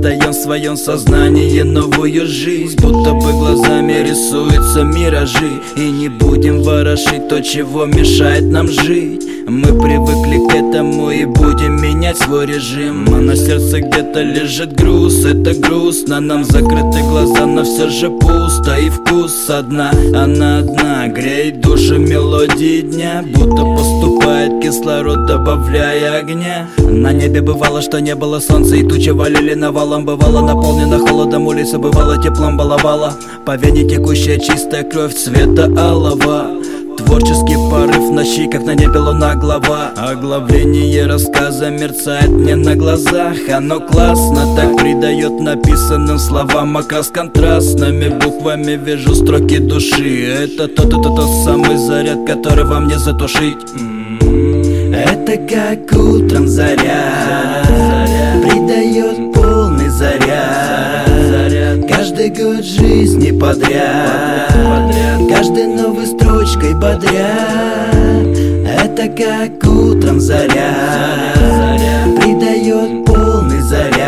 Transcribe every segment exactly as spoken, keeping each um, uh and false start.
создаем в своем сознании новую жизнь, будто бы глазами рисуются миражи. И не будем ворошить то, чего мешает нам жить. Мы привыкли к этому и будем менять свой режим. А на сердце где-то лежит груз, это грустно. Нам закрыты глаза, но все же пусто. И вкус одна, она одна, греет душу мелодии дня, будто поступает кислород, добавляя огня. На небе бывало, что не было солнца, и тучи валили навалом. Бывало наполнено холодом, улица бывало теплом баловала. По вене текущая чистая кровь цвета алого. Творческий порыв в ночи, как на небе луна глава. Оглавление рассказа мерцает мне на глазах. Оно классно, так придает написанным словам окрас. Контрастными буквами вижу строки души. Это тот, тот, тот самый заряд, который вам не затушить. Это как утром заря придает полный заряд. Каждый год жизни подряд, каждой новой строчкой бодрят. Это как утром заря придает полный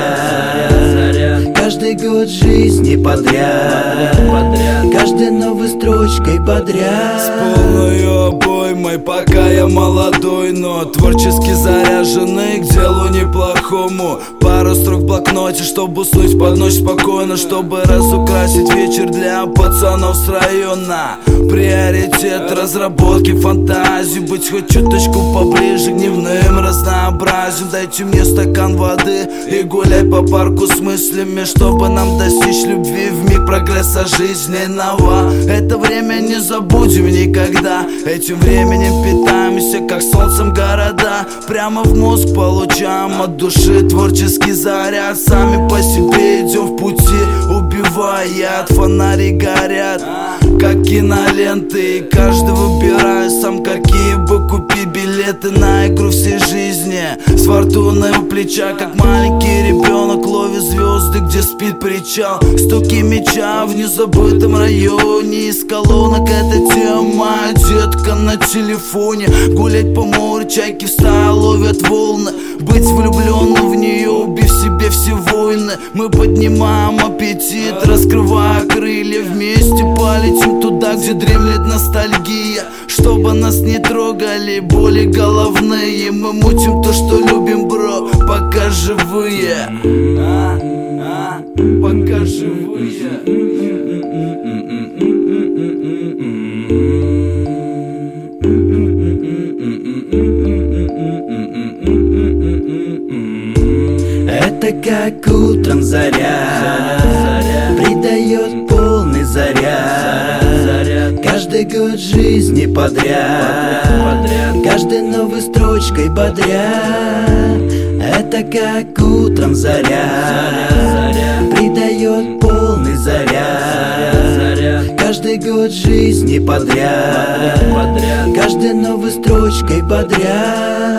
заряд. Каждый год жизни подряд, каждой новой строчкой бодрят. С полной обоймой, пока я молодой, но творчески заряженный к делу неплохому. Пару строк в блокноте, чтобы уснуть под ночь спокойно, чтобы разукрасить вечер для пацанов с района. Приоритет разработки фантазии, быть хоть чуточку поближе к дневным разнообразием. Дайте мне стакан воды и гуляй по парку с мыслями, чтобы нам достичь любви вмиг прогресса жизненного. Это время не забудем никогда. Этим временем питаемся, как солнцем города. Прямо в мозг получаем от души творческий заряд. Сами по себе идем в пути, убивая, от фонари горят, как киноленты. И каждый выбирает сам, какие бы купить билеты на игру всей жизни. С фортуной у плеча, как маленький ребенок, ловит звезды, где спит причал. Стуки мяча в незабытом районе. Из колонок эта тема, детка на телефоне. Гулять по морю, чайки в стае ловят волны. Быть влюбленным в нее, убив себе все войны. Мы поднимаем аппетит, раскрывая крылья. Вместе полетим туда, где дремлет ностальгия. Чтобы нас не трогали боли головные. Мы мутим то, что любим, бро, пока живые. а, а, Пока живые. Это как утром заря придает полный заряд. Каждый год жизни подряд, каждой новой строчкой бодрят. Это как утром заря придает полный заряд. Каждый год жизни подряд, каждой новой строчкой бодрят.